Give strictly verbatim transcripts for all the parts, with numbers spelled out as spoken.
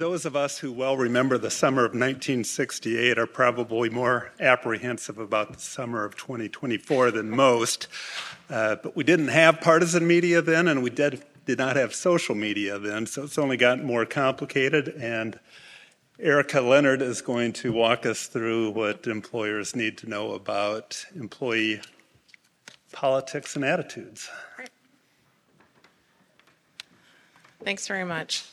Those of us who well remember the summer of nineteen sixty-eight are probably more apprehensive about the summer of twenty twenty-four than most. Uh, but we didn't have partisan media then, and we did, did not have social media then, so it's only gotten more complicated. And Erica Leonard is going to walk us through what employers need to know about employee politics and attitudes. Great. Thanks very much.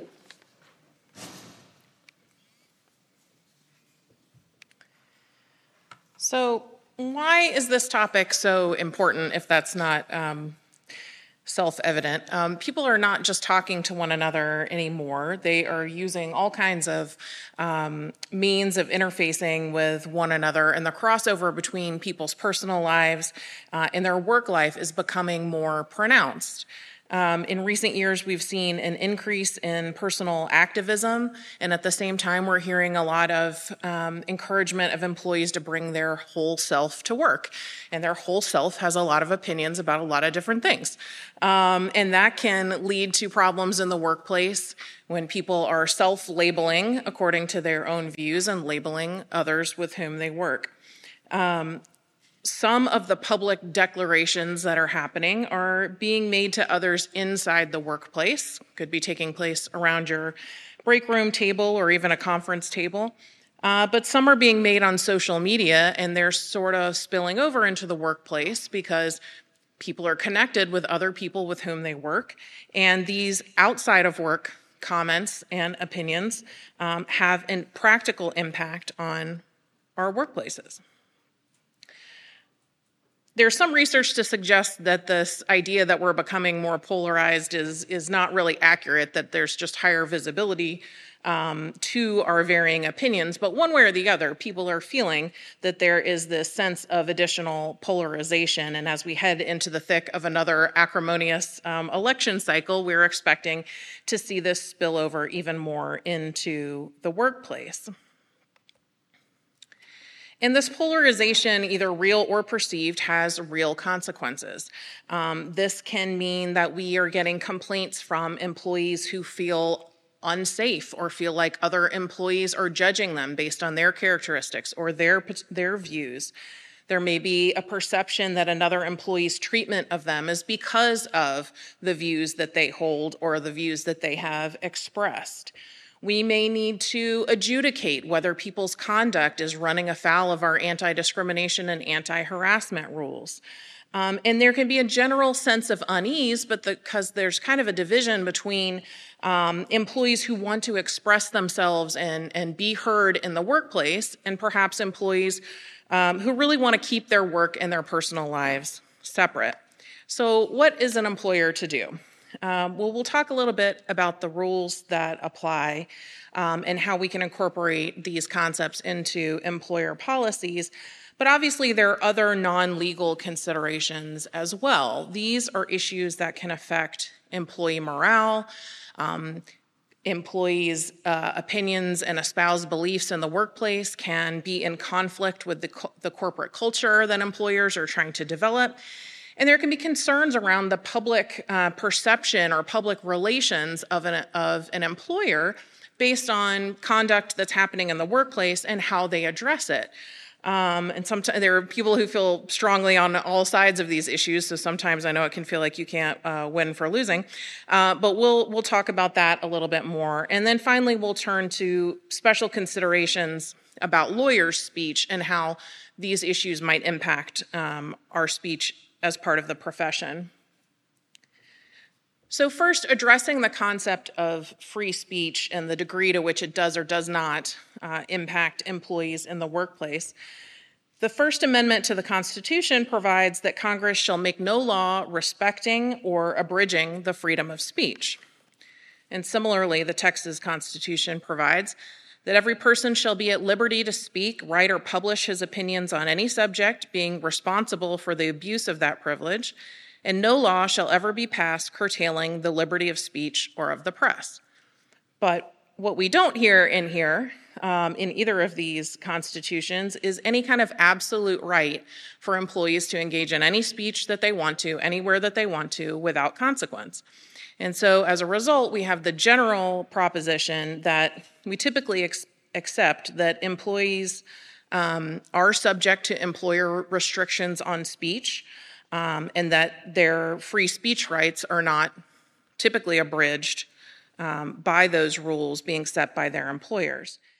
So why is this topic so important if that's not um, self-evident? Um, people are not just talking to one another anymore. They are using all kinds of um, means of interfacing with one another, and the crossover between people's personal lives uh, and their work life is becoming more pronounced. Um, in recent years, we've seen an increase in personal activism, and at the same time, we're hearing a lot of um, encouragement of employees to bring their whole self to work. And their whole self has a lot of opinions about a lot of different things. Um, and that can lead to problems in the workplace when people are self-labeling according to their own views and labeling others with whom they work. Um, Some of the public declarations that are happening are being made to others inside the workplace. Could be taking place around your break room table or even a conference table. Uh, but some are being made on social media, and they're sort of spilling over into the workplace because people are connected with other people with whom they work. And these outside of work comments and opinions um, have a practical impact on our workplaces. There's some research to suggest that this idea that we're becoming more polarized is, is not really accurate, that there's just higher visibility um, to our varying opinions. But one way or the other, people are feeling that there is this sense of additional polarization. And as we head into the thick of another acrimonious um, election cycle, we're expecting to see this spill over even more into the workplace. And this polarization, either real or perceived, has real consequences. Um, this can mean that we are getting complaints from employees who feel unsafe or feel like other employees are judging them based on their characteristics or their, their views. There may be a perception that another employee's treatment of them is because of the views that they hold or the views that they have expressed. We may need to adjudicate whether people's conduct is running afoul of our anti-discrimination and anti-harassment rules. Um, and there can be a general sense of unease, but because the, there's kind of a division between um, employees who want to express themselves and, and be heard in the workplace, and perhaps employees um, who really want to keep their work and their personal lives separate. So what is an employer to do? Um, well, we'll talk a little bit about the rules that apply um, and how we can incorporate these concepts into employer policies. But obviously, there are other non-legal considerations as well. These are issues that can affect employee morale, um, employees' uh, opinions and espoused beliefs in the workplace can be in conflict with the, co- the corporate culture that employers are trying to develop. And there can be concerns around the public uh, perception or public relations of an, of an employer based on conduct that's happening in the workplace and how they address it. Um, and sometimes there are people who feel strongly on all sides of these issues, so sometimes I know it can feel like you can't uh, win for losing. Uh, but we'll we'll talk about that a little bit more. And then finally, we'll turn to special considerations about lawyers' speech and how these issues might impact um, our speech as part of the profession. So first, addressing the concept of free speech and the degree to which it does or does not uh, impact employees in the workplace. The First Amendment to the Constitution provides that Congress shall make no law respecting or abridging the freedom of speech. And similarly, the Texas Constitution provides that every person shall be at liberty to speak, write, or publish his opinions on any subject, being responsible for the abuse of that privilege, and no law shall ever be passed curtailing the liberty of speech or of the press. But what we don't hear in here, um, in either of these constitutions, is any kind of absolute right for employees to engage in any speech that they want to, anywhere that they want to, without consequence. And so as a result, we have the general proposition that we typically ex- accept that employees um, are subject to employer restrictions on speech, um, and that their free speech rights are not typically abridged um, by those rules being set by their employers.